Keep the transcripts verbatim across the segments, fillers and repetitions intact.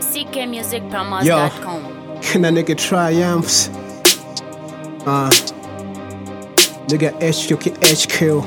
C K music promos dot com. Can a nigga triumphs? Uh, nigga H Q K H Q.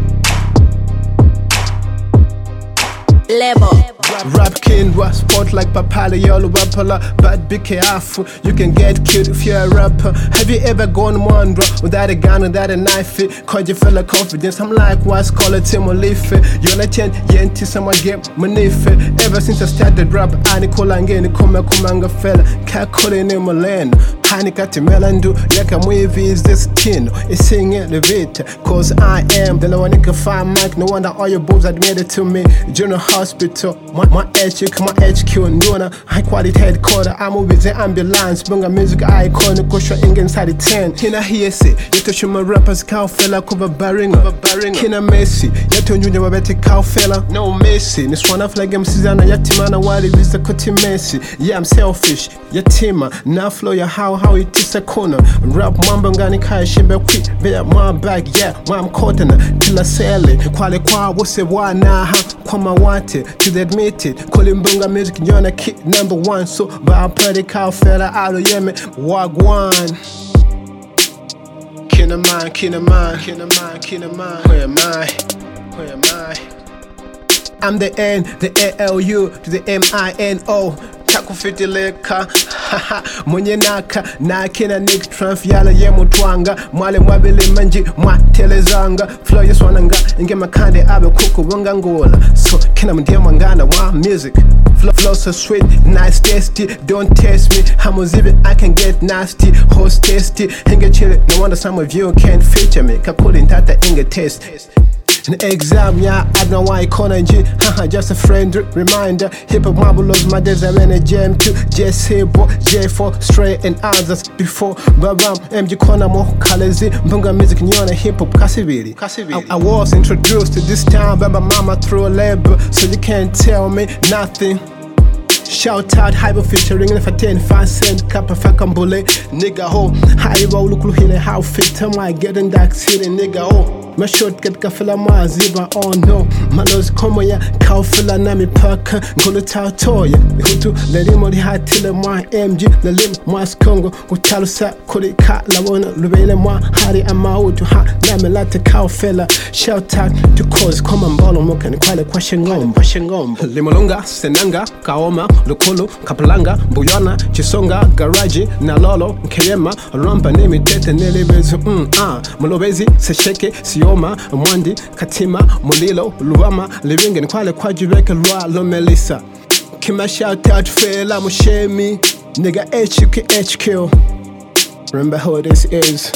Label. Rap king, rap sport like Papala, yellow rapper, but be careful, you can get killed if you're a rapper. Have you ever gone wonder without a gun, without a knife? Cause you feel like confidence. I'm like, what's called a team or leaf? You're not ten, yenti, someone get manife. Ever since I started rap, I Nicola and Gay, Nikoma Kumanga fella, Kakole in Milan. Panic at the melandu, yaka movie is this tin. It's singing elevate, cause I am the one who can find Mike. No wonder all your boys admitted to me. General Hospital, my, my H Q, my H Q, and Dona, high quality headquarter. I'm always the ambulance, bunga music icon, Kosha Ing inside the ten. Kina Hiesi, you show my rappers, cow fella, cover barring, Kina Messi, Yato Junior Wabete cow fella, no Messi. This one of like him, Susanna, Yatimana, Wadi, Vista Kuti Messi. Yeah, I'm selfish, Yatima, now flow your how. How it is a corner. Rap mamba ngani kai shimbe quick. Be at my back, yeah, I'm caught in a killer selling. Quali qua was a one now, kwa ma wanted to admit it. Calling bunga music, you're a kid number one. So, but I'm pretty cow fella out of Yemen. Wagwan. Kinaman, Kinaman, Kinaman, Kinaman. Where am I? Where am I? I'm the N, the A L U to the M I N O. Takufiti leka, haha, mwenye naka, na kina Nick Trump yala ye mutwanga, mwale mwabili manji, mwa telezanga, flow yeswananga, inge makande abe kuku wanga ngola, so kina mdia mwangana wa music, flow, flow so sweet, nice tasty, don't test me, hamuzivi I can get nasty, host tasty, inge chili, no wonder some of you can't feature me, kakuli ntata inge taste. An exam, yeah, I don't know why I call G. Haha, just a friend reminder. Hip hop marvelous, my days are in a jam too. J C Bo, J four, Stray, and others before. Babam, M G Kona, Mo, Kalezi, Bunga music, Nyona, hip hop, Kasiviri. I, I was introduced to this town by my mama through a label, so you can't tell me nothing. Shout out hyper featuring if I ten five cent cup of fakambule nigga ho high roll look hile how fit am I getting that city nigga ho my short get kafela maziba oh no my nose come ya cow fella na mi paka ngolo ta toya hutu le limo di hatile my M G le lim mas Congo utalo sa kuri ka la wona lubele my hari ama utu ha na me late cow fella shout out to cause come on ball mo kan kwale question ngom question ngom limolonga senanga kaoma Lukulu, Kapalanga, Buyana, Chisonga, Garaji, Nalolo, Keyema, Rampa, Nemi, Tete, Nelebezu, mm, ah, Molobezi, Sesheke, Sioma, Mwandi, Katima, Molilo, Luama, living in Kuala Quadribeka, Lua, Lomelisa. Kima shout out, Fela, Mushemi, nigga H Q K H Q. Remember who this is.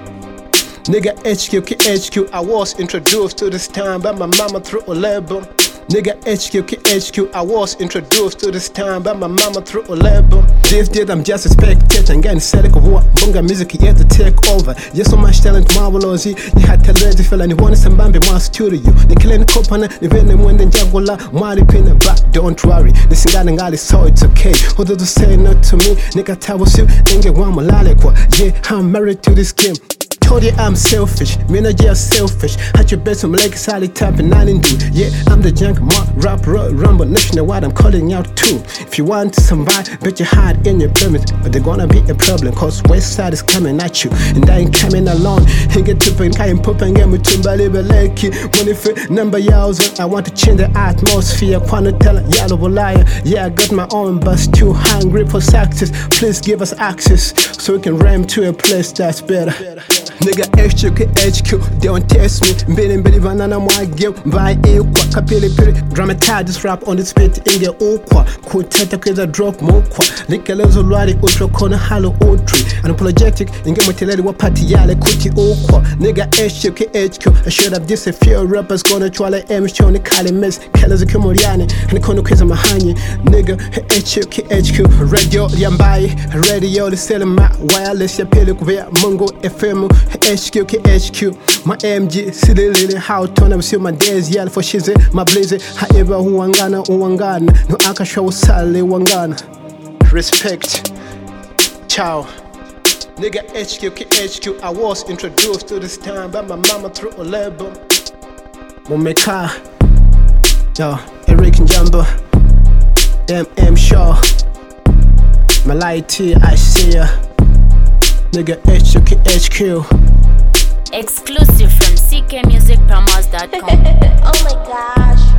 Nigga H Q K H Q, I was introduced to this town by my mama through a label. Nigga H Q K H Q, I was introduced to this town by my mama through a label. This did I'm just a spectator and getting select of what bunga music yet to take over. Yes, so much talent marvelous. You had to let the fella and you wanted some bambi one studio. The killing copana, the venom when the jagula, Mari pin but don't worry. The singing gali so it's okay. Who do say not to me? Nigga tell us you ain't get one malalekwa. Yeah, I'm married to this game. Told you I'm selfish, me not just selfish. Had your best on like solid tap and I didn't do. Yeah, I'm the junk, my rap, rumble, national what I'm calling out too. If you want to survive, bet your heart in your pyramid. But they're gonna be a problem, cause West Side is coming at you. And I ain't coming alone. Ain't get to pay, I ain't popping game with Timbali Beleki. When if number yells, I want to change the atmosphere. Quando tell a yellow liar. Yeah, I got my own bus too hungry for success. Please give us access so we can ram to a place that's better. Nigga H Q K H Q, don't test me. Mbili mbili vanana mwa game, vai equa. Kapili pili, dramatize this rap on the spit in the okwa. Kuteta kweza drop mokwa. Likelezo lwari ultra kona halo outri. Unapologetic, inge mweteleli wa pati yale kuti okwa. Nigga H Q K H Q, I showed up this a few rappers gonna chwale M shoni kali mes. Kelezi kumuriani, nikono kweza mahanyi. Nigga H Q K H Q, radio yambai. Radio li selema, wireless ya pili kuvea mungo F M. H Q K H Q, my M G, silly lily, how turn up, see my days, yell for shiz, my blaze, however, who wangana, who wangana, no aka show sally wangana. Respect, ciao. Nigga H Q K H Q, I was introduced to this town by my mama through a label. Momeka, yo, Eric Njamba, M M Shaw. Malai T, I see ya. Nigga H U K H Q. Exclusive from C K music promos dot com. Oh my gosh.